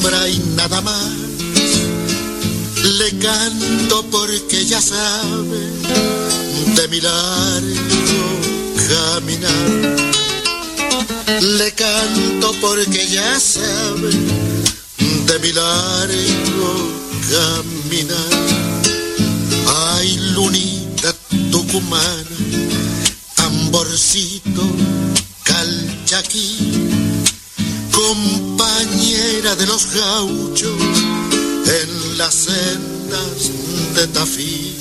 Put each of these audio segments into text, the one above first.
alumbra y nada más. Le canto porque ya sabe de mi largo caminar. Le canto porque ya sabe de mi largo caminar. Ay, lunita tucumana, tamborcito calchaquí, compañera de los gauchos en las sendas de Tafí,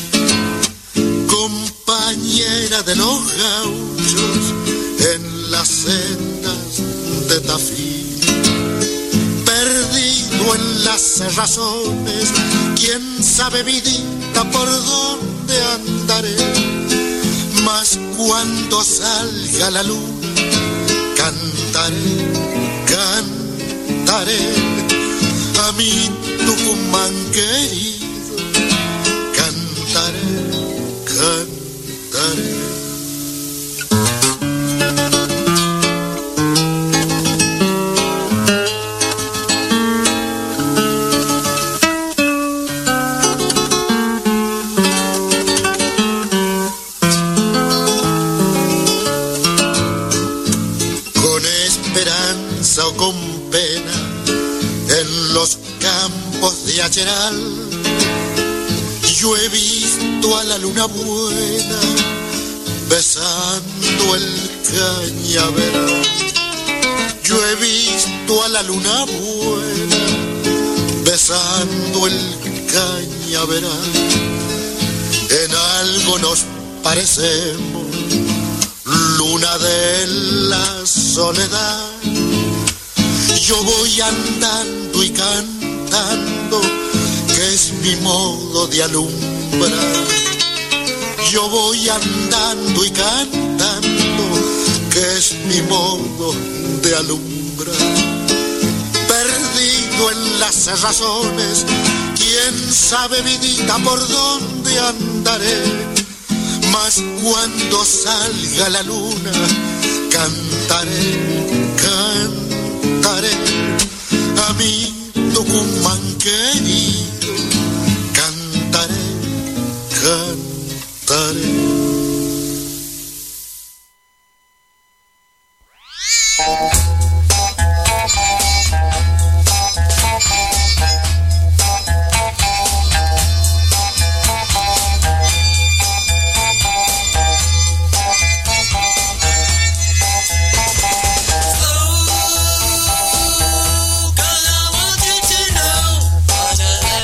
compañera de los gauchos en las sendas de Tafí. Perdido en las razones, quién sabe vidita por dónde andaré, mas cuando salga la luna cantaré, cantaré a mi Tucumán querido, cantaré, cantaré. O con pena en los campos de Acheral, yo he visto a la luna buena besando el cañaveral. Yo he visto a la luna buena besando el cañaveral. En algo nos parecemos, luna de la soledad. Yo voy andando y cantando, que es mi modo de alumbrar. Yo voy andando y cantando, que es mi modo de alumbrar. Perdido en las razones, quién sabe vidita por dónde andaré, mas cuando salga la luna cantaré, cantaré a mi Tucumán querido, cantaré, cantaré. Gonna want you to know, wanna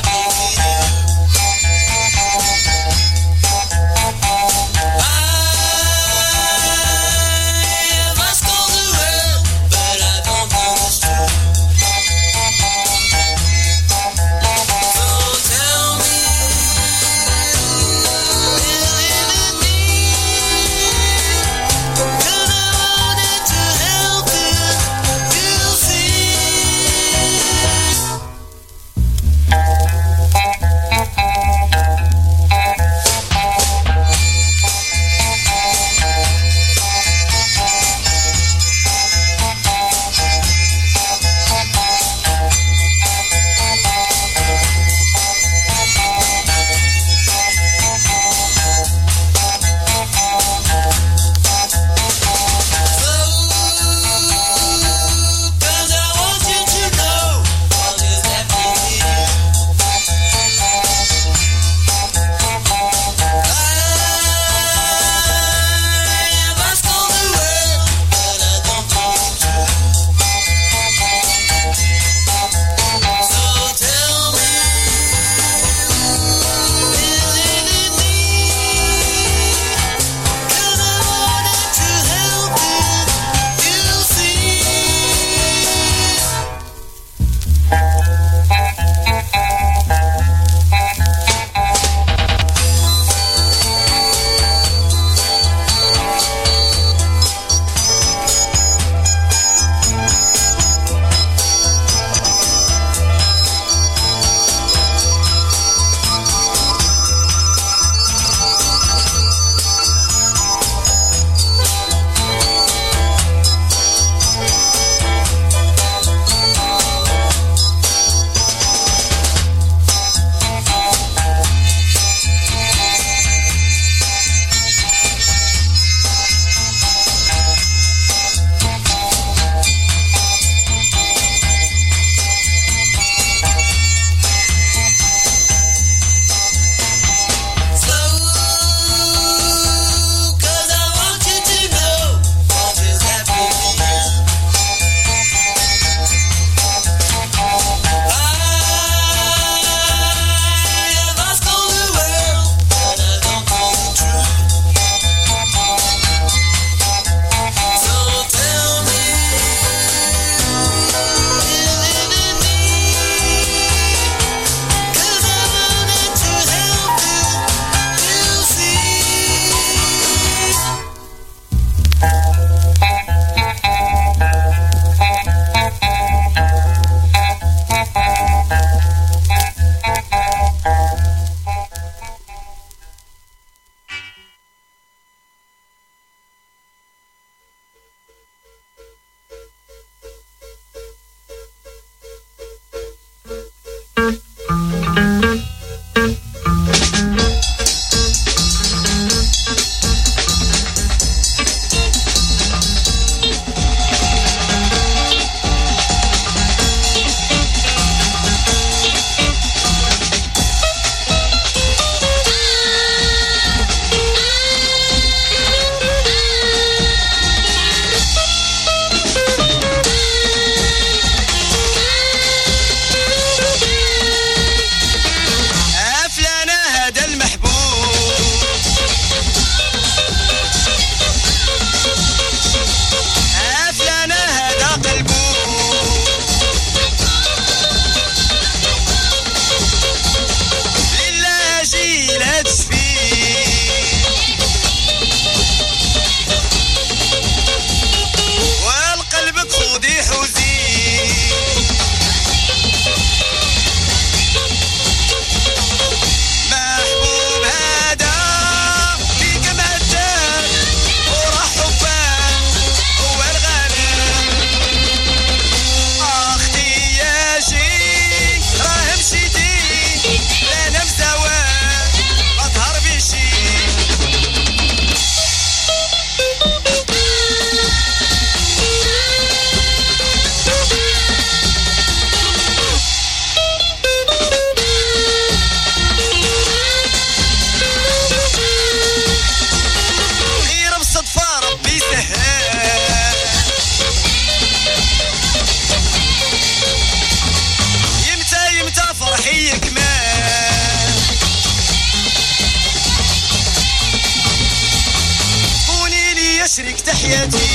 طبيعتي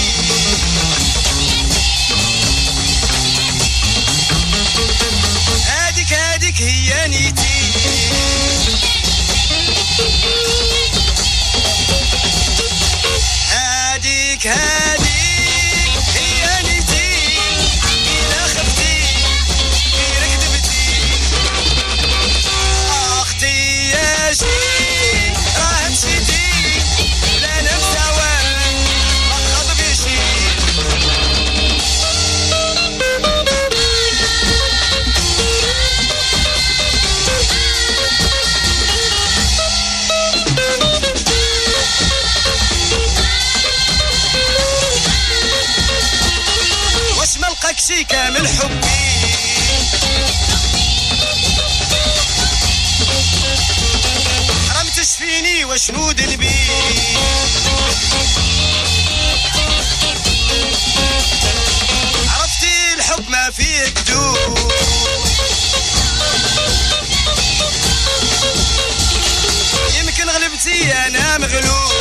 هاديك هي نيتي هاديك هي نيتي إلا خفتي غير كذبتي أختي يا شي راه مشيتي لا أنا مساواك ما تخاطبيش واش ما لقاكش كامل حبي حرام تشفيني وشنو ذنبي عرفتي الحب ما فيه كذوب يمكن غلبتي انا مغلوب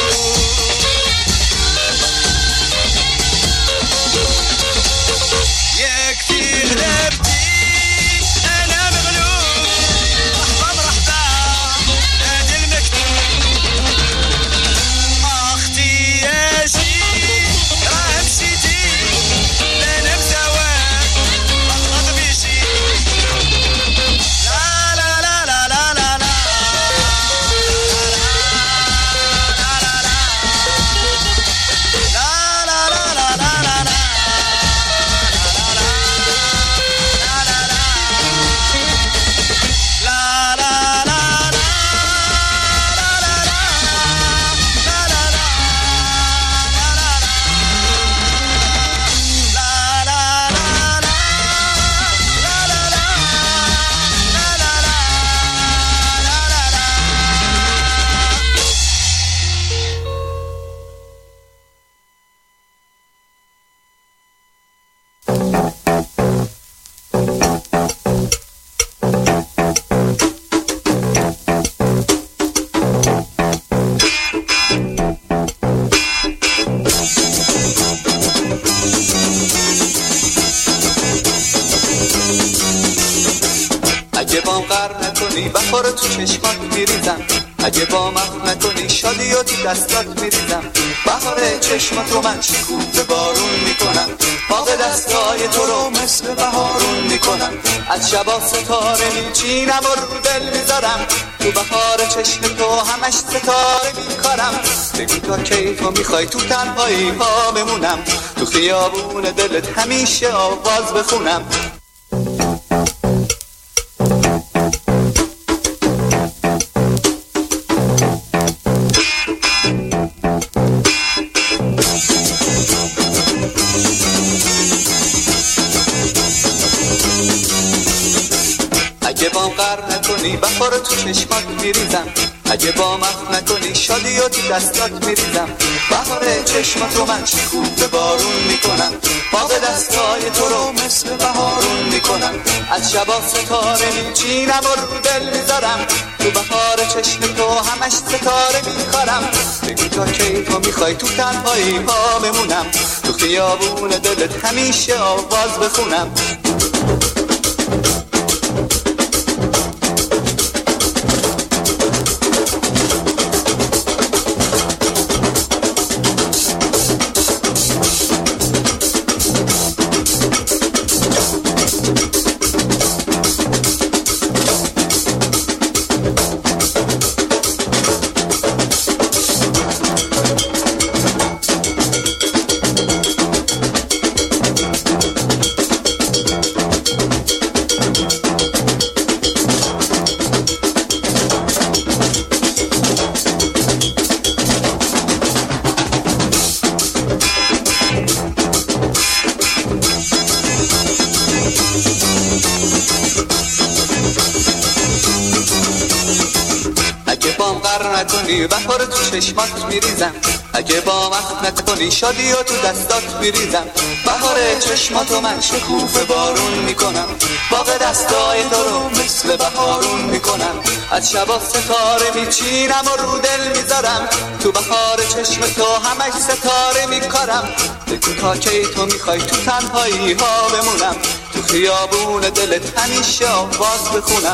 يكفي غلبتي انا مغلوب مرحبا هادي المكتوب اختي يا شي راه مشيتي لا انا مساواك ما تخاطبيش لا لا لا لا لا لا لا اگه بام غر نکنی بخار تو چشمات میریزم اگه بام اخ نکنی شادی و تو دستات میریزم بهار چشماتو من شکوفه بارون میکنم باغ دستای تو رو مثل بهارون میکنم از شبا ستاره میچینم و رو دل میذارم تو بهار چشم تو همش ستاره میکارم بگو تا کیفو میخوای تو تنهایی پا بمونم تو خیابون دلت همیشه آواز بخونم اگه بام غر نکنی بخار تو چشمات میریزم اگه بام اخ نکنی شادی و تو دستات میریزم بهار چشماتو من شکوفه بارون میکنم باغ دستای تو رو مثل بهارون میکنم از شبا ستاره میچینم و رو دل میذارم تو بهار چشم تو همش ستاره میکارم بگو تا کیفو میخوای تو تنهایی پا بمونم تو خیابون دلت همیشه آواز بخونم نکنی بهار تو چشمات میریزم اگه با مخ نکنی شادی و تو دستات میریزم بهار چشماتو من شکوفه بارون میکنم باغ دستای تو رو مثل بهارون میکنم از شبا ستاره میچینم و رو دل میذارم، تو بهار چشم تو همش ستاره میکارم. بگو تا کی تو میخوای تو تنهایی ها بمونم، تو خیابون دلت همیشه آواز بخونم.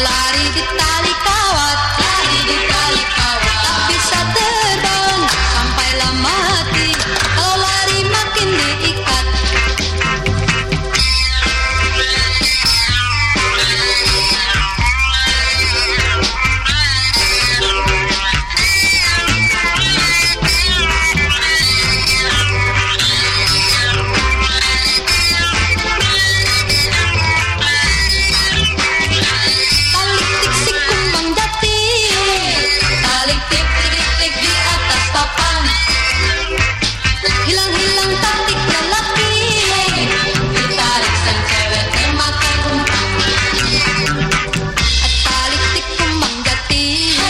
lari di tali kawat, lari di tali kawat, tak bisa terbang sampailah mati. Kalau lari makin diikat. Hilang-hilang taktik lelaki, ditarik sang cewek termakan umpan. Tarik tikung jati,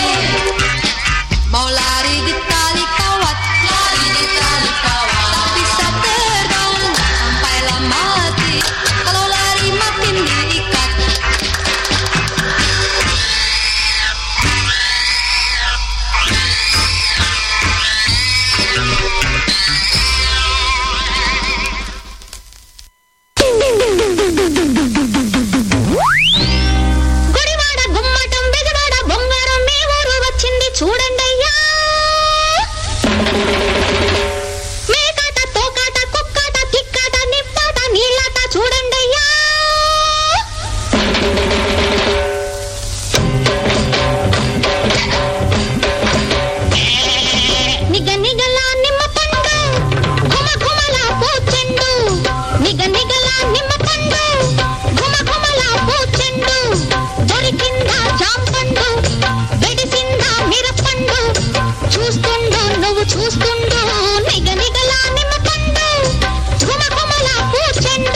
mau lari di tali kawat, lari di tali kawat, tak bisa terbang sampailah mati. Kalau lari makin diikat. Gudivada గుమ్మటం బెజవాడ బొంగారం మీ ఊరు వచ్చింది చూడండయ్యా. మేకాట తోకాట కుక్కాట తిక్కాట నిప్పాట నీళ్ళాట చూడండయ్యా. నిగ నిగల నిమ్మ పండు ఘుమ ఘుమల పూచెండు, నిగ నిగల నిమ్మ పండు ఘుమ ఘుమల పూచెండు, దొరికిందా జాంపండు వెడిసిందా మిరపండు, చూస్తుండు నువ్వు చూస్తుండు, నిగ నిగల నిమ్మ పండు ఘుమ ఘుమల పూచెండు.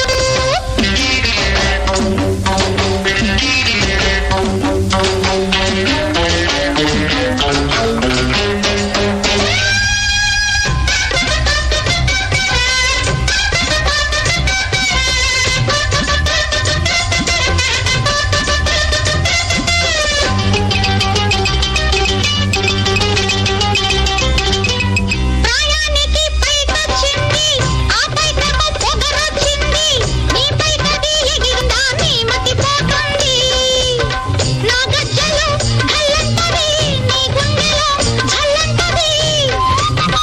ప్రాయానికి పైకొచ్చింది, ఆ పైకకు పొగరొచ్చింది, నీ పైకది ఎగిరిందా నీ మతి పోతుంది. నా గజ్జలు గల్లంటది, నీ గుండెలో జల్లంటది. నా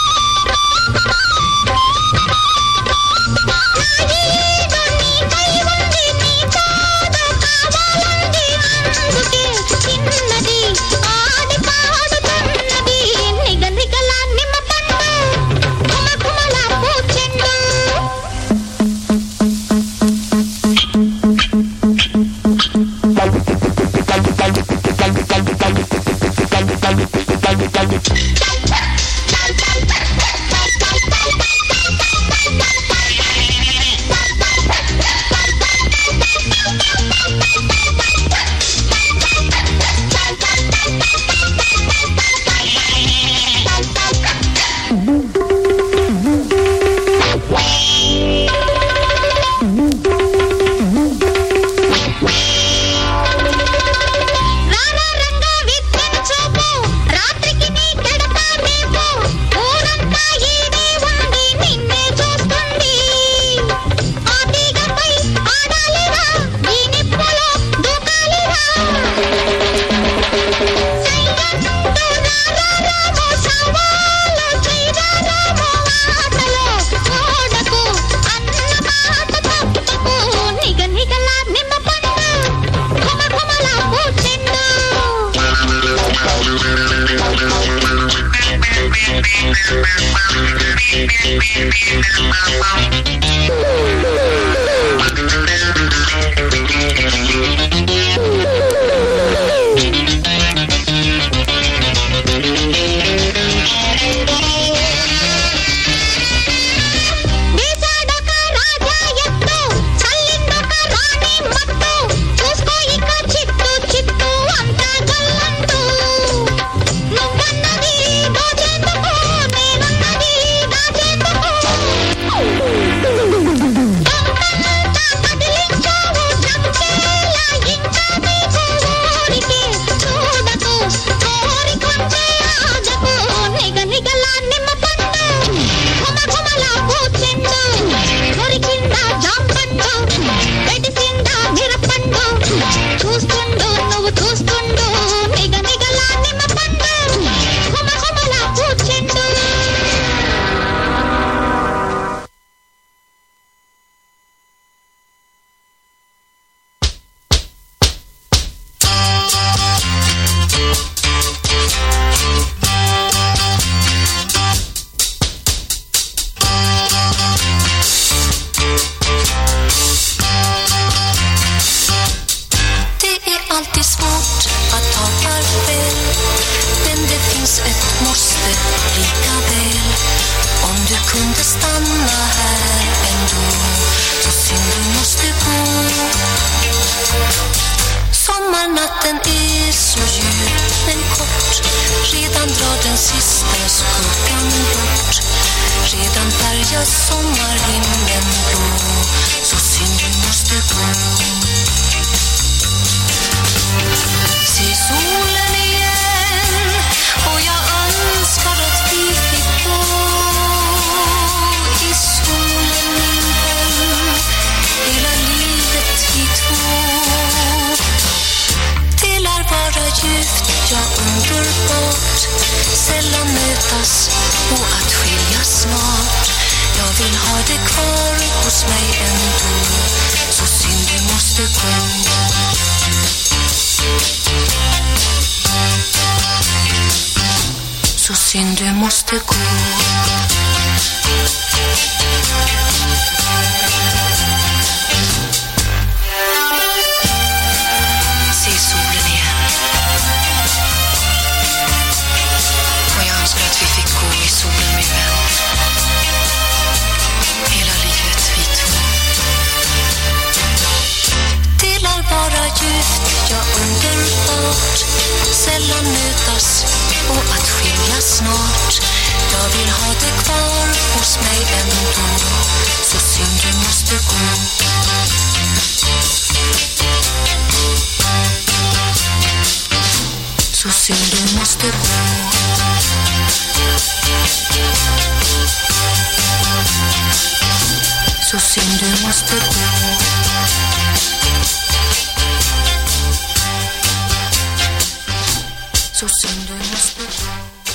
ఈడు నీకై ఉంది, నీ తోడు కావాలంది, అందుకే చిన్నది ఆడి పాడుతున్నది. నిగ నిగల నిమ్మ పండు ఘుమ ఘుమల పూచెండు. రారా రంగా విద్యను చూపు, రాత్రికి నీ గడప నీవు, ఊరంతా ఈడే ఉంది నిన్నే చూస్తుంది. ఆ తీగపై ఆడాలిరా, ఈ నిప్పులో దూకాలిరా. సైగంటూ రారా రామో సవాలు చేయరామో ఆటలో ఓడకు అన్న మాట తప్పుకు. నిగ నిగల నిమ్మ పండు ఘుమ ఘుమల పూచెండు. వీసాడొక రాజా ఎత్తు, చల్లిందొక రాణి మత్తు, చూసుకో ఇక చిత్తు చిత్తు అంతా గల్లంటూ. నువ్వన్నది దోచేందుకు, నేనున్నది దాచేందుకు. Men det finns ett måste lika väl. Om du kunde stanna här ändå, så synd du måste gå. Sommarnatten är så djup men kort. Redan drar den sista skuggan bort. Redan färgar sommarhimlen blå. Så synd du måste gå. Se solen igen, och jag önskar att vi fick gå i solen, min vän, hela livet vi två. Det lär vara gift, ja underbart, sällan mötas och att skiljas snart. Jag vill ha det kvar hos mig ändå, så synd du måste gå. Så synd du måste gå. Se solen igen, och jag önskar att vi fick gå i solen, min vän, hela livet vi två. Det lär vara gift, ja underbart, sällan mötas och att skiljas snart. Jag vill ha det kvar hos mig ändå, så synd du måste gå. Så synd du måste gå. Så synd du måste gå. Så synd du måste gå.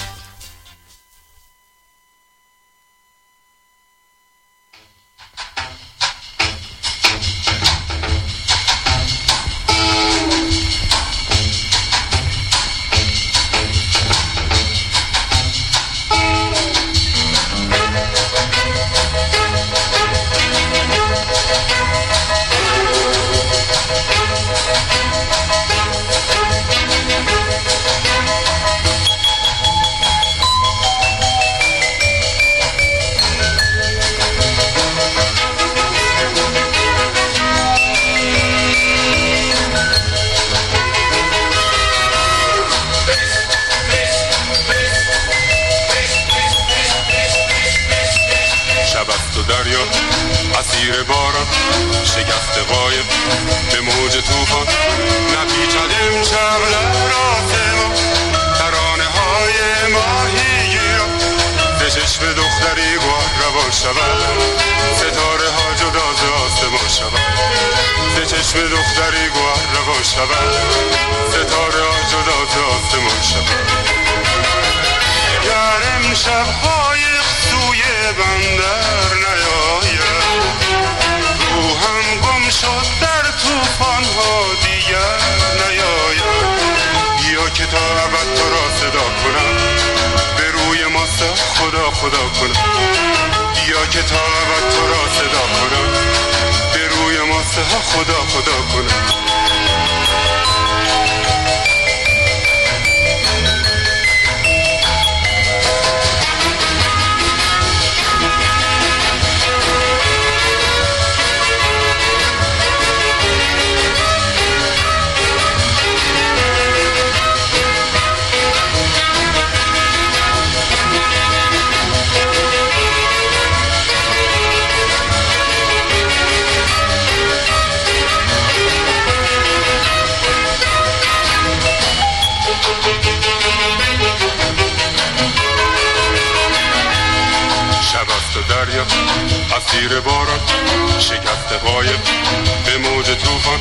اسیر باران شکست قایب به موج طوفان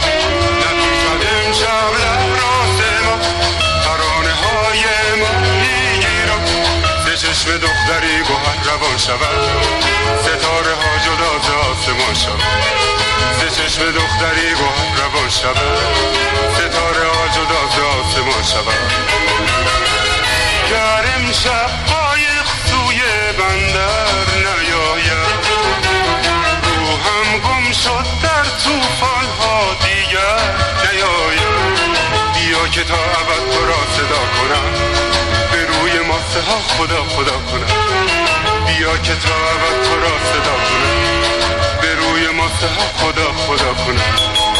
نپیچد امشب لبراس ما ترانه های ما میگیرم ز چشم دختری گوهر روان شود ستاره ها جدا ز آسمان شود ز چشم دختری گوهر روان شود ستاره ها جدا ز آسمان شود گر امشب قایق سوی بندر نیاید روحم گم شد در طوفان ها دیگر نیاید بیا که تا فقط تو را صدا کنم، به روی ماسه ها خدا خدا کنم. بیا که تا ابد تو را صدا کنم، به روی ماسه ها خدا خدا کنم.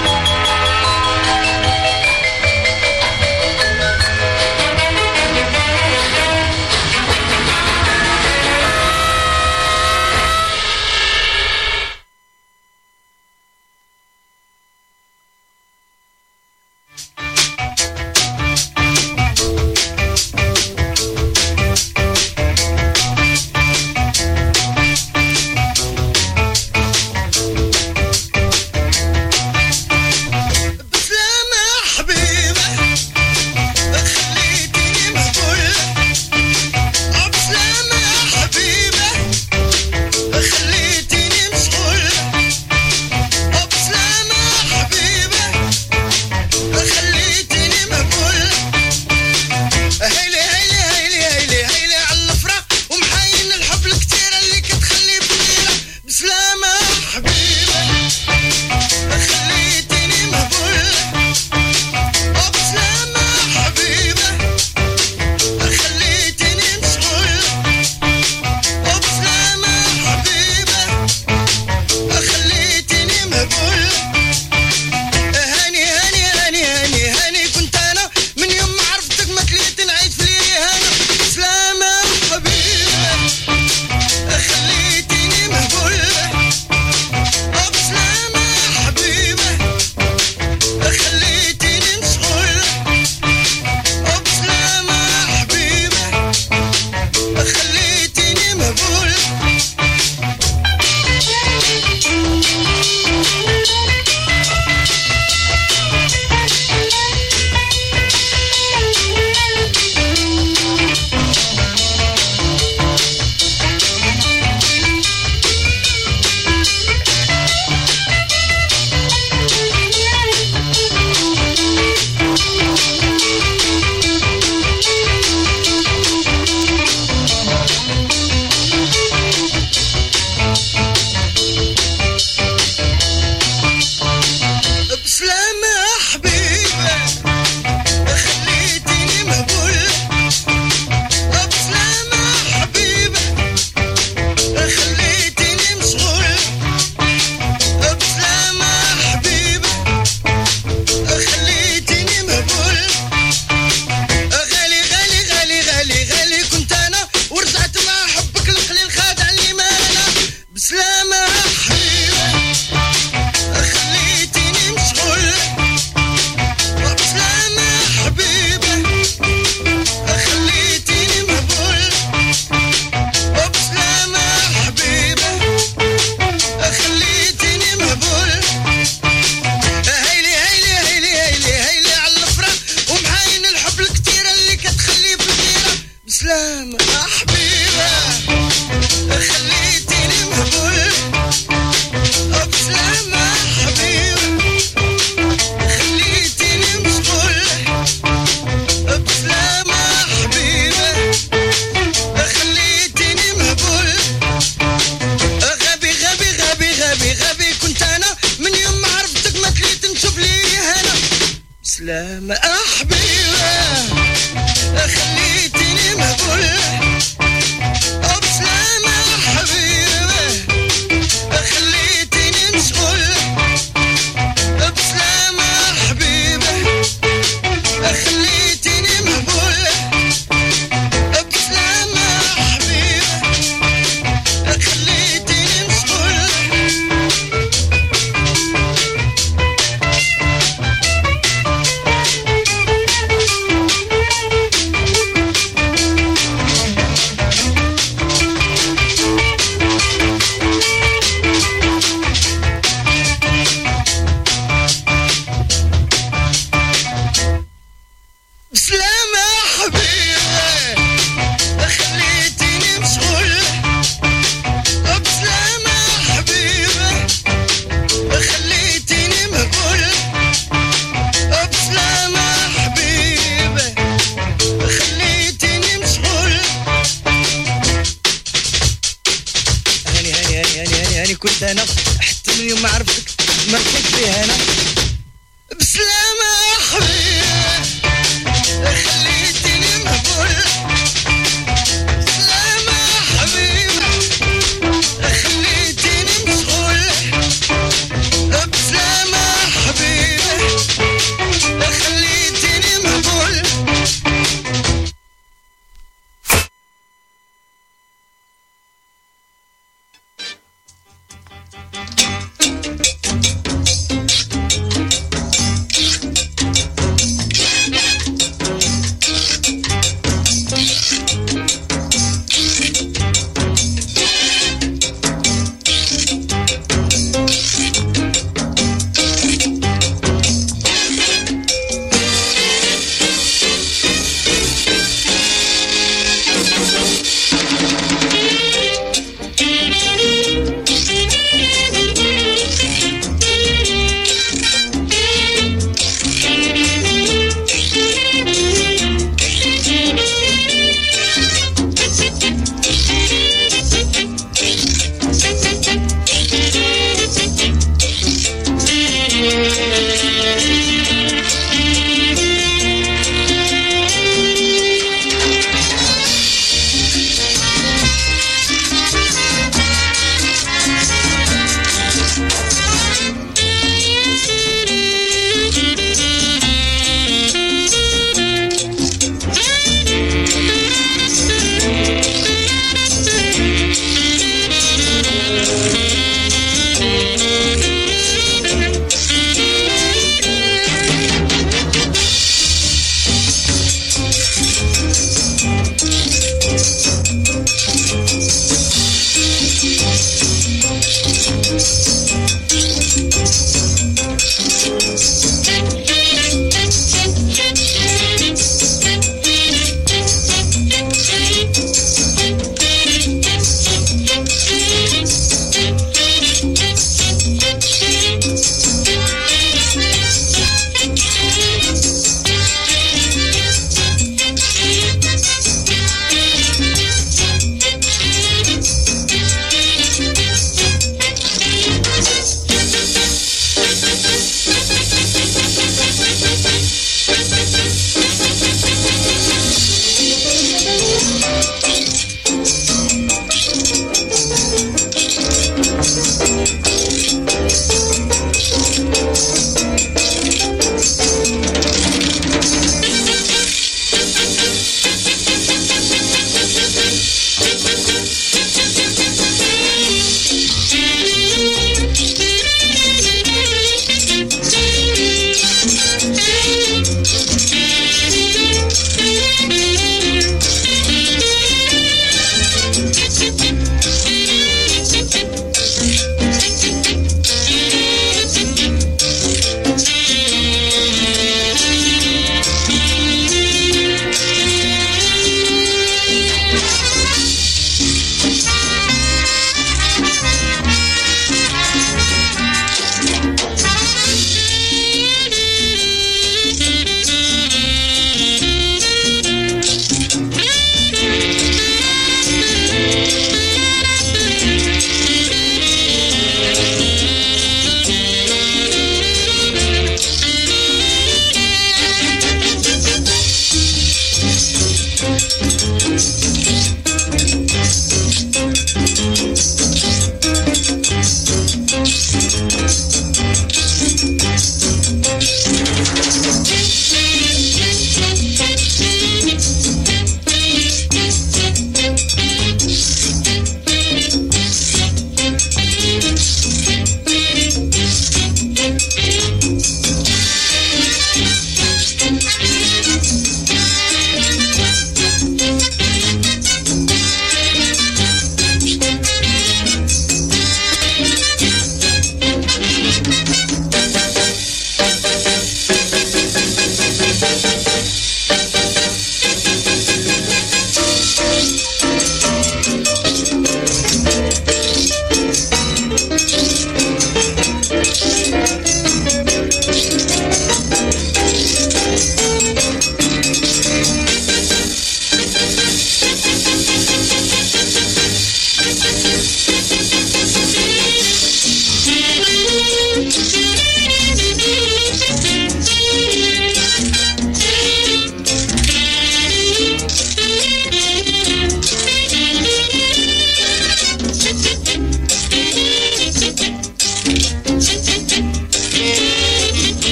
سلام أحبيبة خليتني مقبول بسلام أحبيبة خليتني مشغول بسلام أحبيبة خليتني مقبول بسلام أحبيبة خليتني مشغول بسلام حبيبي خليتني مشغول بسلام حبيبي خليتني مقبول بسلام حبيبي خليتني مشغول هاني كنت انا حتى من يوم ما عرفتك ما ركبت فيها انا بسلام حبيبي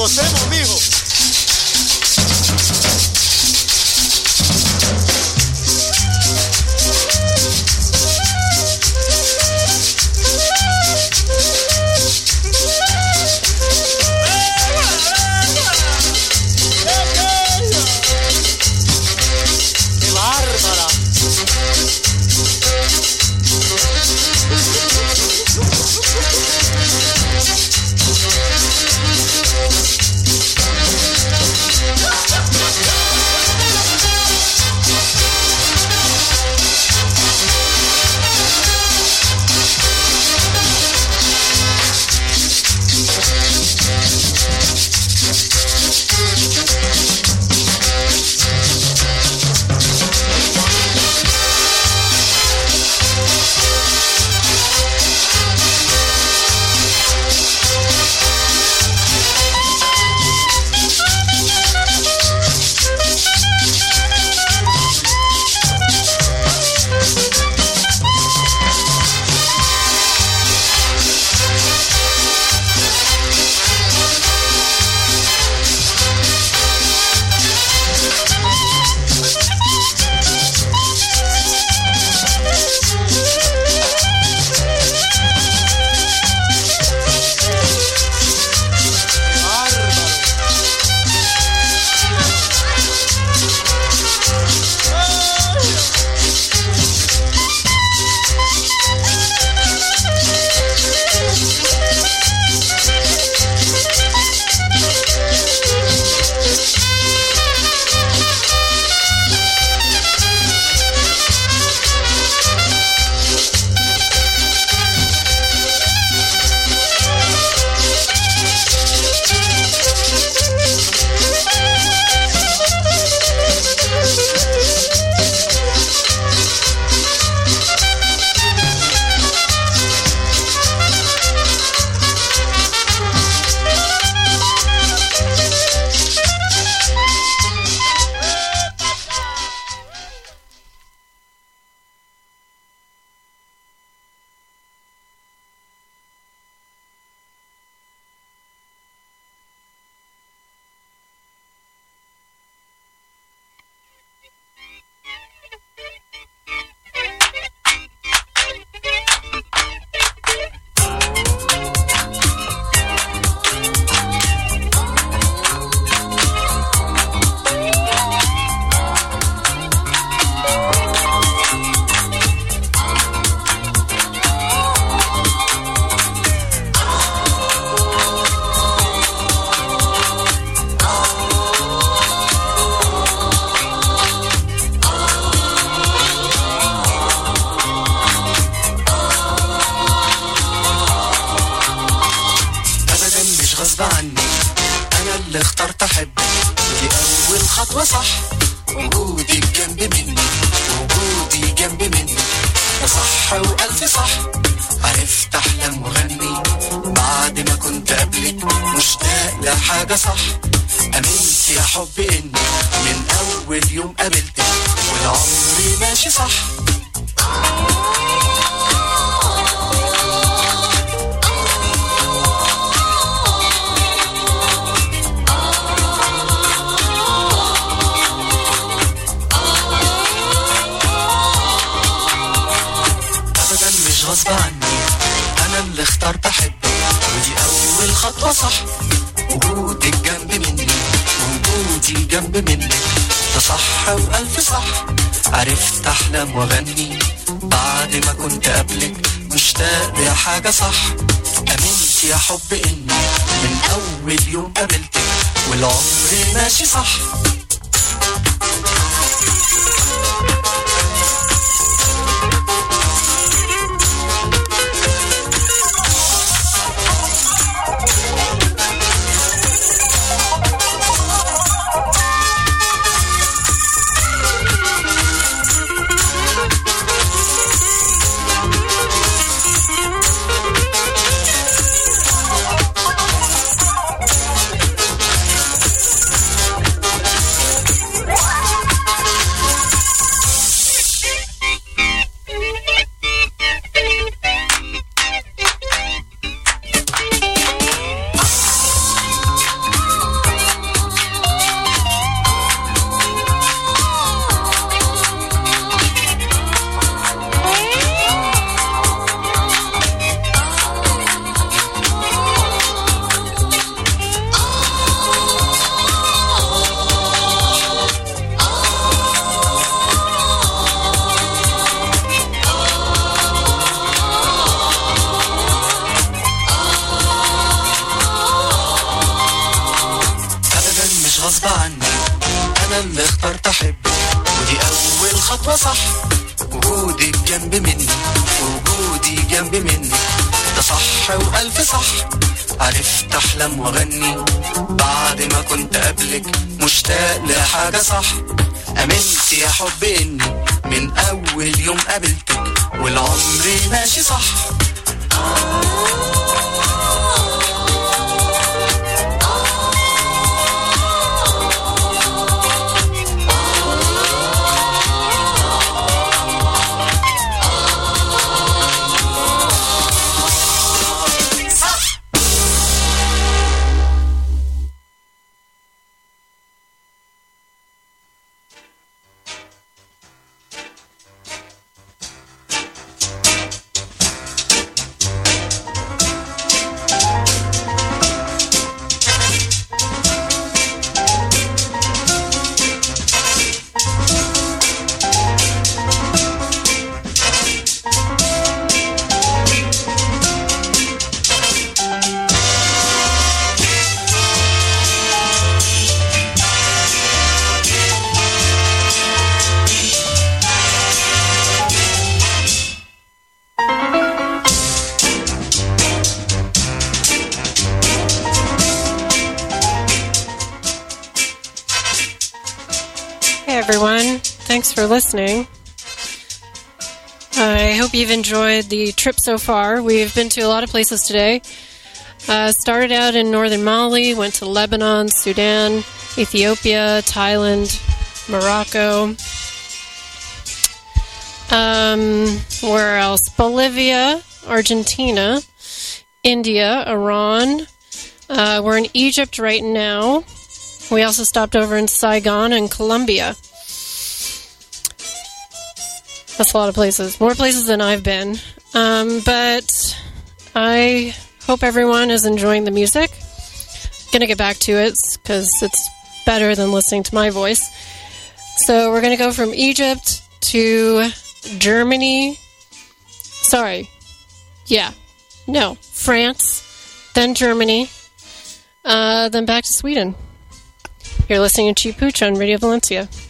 Gocemos, mijo. واغني بعد ما كنت قبلك مشتاق لحاجة صح. امنت يا حب اني من اول يوم قابلتك والعمر ماشي صح. غصب عني، أنا اللي اخترت أحب، ودي أول خطوة صح. وجودك جنب مني، وجودي جنب مني، ده صح وألف صح. عرفت أحلم وأغني بعد ما كنت قبلك مشتاق لحاجة صح. أمنت يا حب إني من أول يوم قابلتك والعمر ماشي صح. Everyone, thanks for listening. I hope you've enjoyed the trip so far. We've been to a lot of places today. Started out in northern Mali, went to Lebanon, Sudan, Ethiopia, Thailand, Morocco. Where else? Bolivia, Argentina, India, Iran. We're in Egypt right now. We also stopped over in Saigon and Colombia. That's a lot of places. More places than I've been. But I hope everyone is enjoying the music. I'm going to get back to it because it's better than listening to my voice. So we're going to go from Egypt to Germany. France, then Germany, then back to Sweden. You're listening to Cheap Pooch on Radio Valencia.